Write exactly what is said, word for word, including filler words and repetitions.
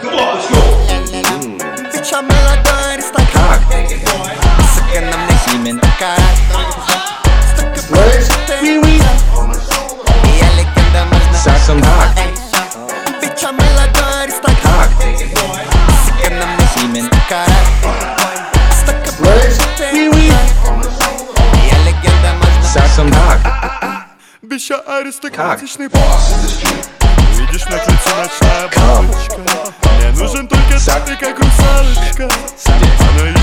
Бича молодой аристократ, сука, на мне Симен карат. Я легенда, можно Саксон Дак. Бича молодой аристократ, сука, на мне Симен карат. Я легенда, можно Саксон Дак. Бича аристократичный босс. Видишь, на крыльце ночная бабочка. Мне нужен только ты, как русалочка. Она